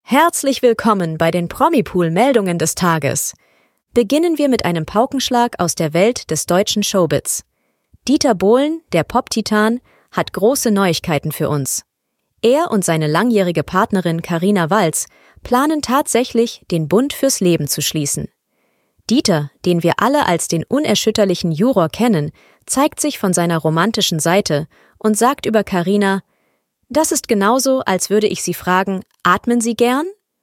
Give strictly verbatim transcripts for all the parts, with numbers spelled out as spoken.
Herzlich willkommen bei den Promipool-Meldungen des Tages. Beginnen wir mit einem Paukenschlag aus der Welt des deutschen Showbiz. Dieter Bohlen, der Pop-Titan, hat große Neuigkeiten für uns. Er und seine langjährige Partnerin Carina Walz planen tatsächlich, den Bund fürs Leben zu schließen. Dieter, den wir alle als den unerschütterlichen Juror kennen, zeigt sich von seiner romantischen Seite und sagt über Carina: Das ist genauso, als würde ich Sie fragen, atmen Sie gern?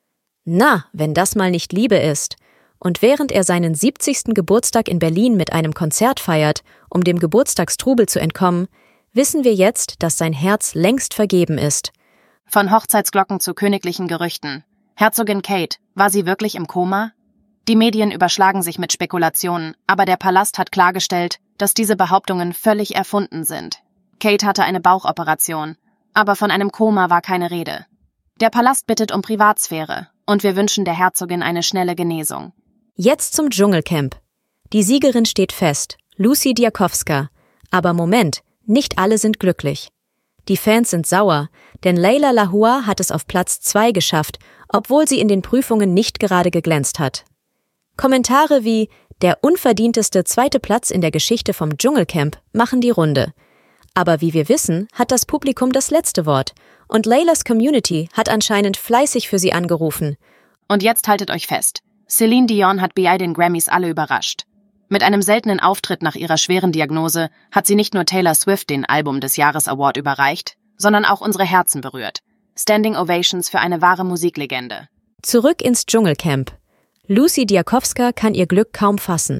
Na, wenn das mal nicht Liebe ist. Und während er seinen siebzigsten Geburtstag in Berlin mit einem Konzert feiert, um dem Geburtstagstrubel zu entkommen, wissen wir jetzt, dass sein Herz längst vergeben ist. Von Hochzeitsglocken zu königlichen Gerüchten. Herzogin Kate, war sie wirklich im Koma? Die Medien überschlagen sich mit Spekulationen, aber der Palast hat klargestellt, dass diese Behauptungen völlig erfunden sind. Kate hatte eine Bauchoperation, aber von einem Koma war keine Rede. Der Palast bittet um Privatsphäre und wir wünschen der Herzogin eine schnelle Genesung. Jetzt zum Dschungelcamp. Die Siegerin steht fest, Lucy Diakowska. Aber Moment, nicht alle sind glücklich. Die Fans sind sauer, denn Leila Lahua hat es auf Platz zwei geschafft, obwohl sie in den Prüfungen nicht gerade geglänzt hat. Kommentare wie „der unverdienteste zweite Platz in der Geschichte vom Dschungelcamp" machen die Runde. Aber wie wir wissen, hat das Publikum das letzte Wort und Leilas Community hat anscheinend fleißig für sie angerufen. Und jetzt haltet euch fest, Celine Dion hat bei den Grammys alle überrascht. Mit einem seltenen Auftritt nach ihrer schweren Diagnose hat sie nicht nur Taylor Swift den Album des Jahres Award überreicht, sondern auch unsere Herzen berührt. Standing Ovations für eine wahre Musiklegende. Zurück ins Dschungelcamp. Lucy Diakowska kann ihr Glück kaum fassen.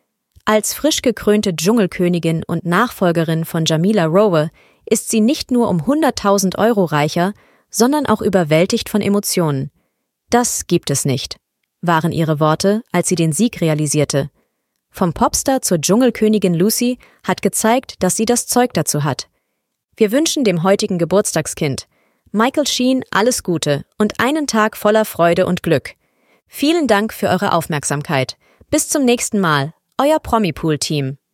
Als frisch gekrönte Dschungelkönigin und Nachfolgerin von Jamila Rowe ist sie nicht nur um hunderttausend Euro reicher, sondern auch überwältigt von Emotionen. Das gibt es nicht, waren ihre Worte, als sie den Sieg realisierte. Vom Popstar zur Dschungelkönigin Lucy hat gezeigt, dass sie das Zeug dazu hat. Wir wünschen dem heutigen Geburtstagskind, Michael Sheen, alles Gute und einen Tag voller Freude und Glück. Vielen Dank für eure Aufmerksamkeit. Bis zum nächsten Mal. Euer Promipool-Team.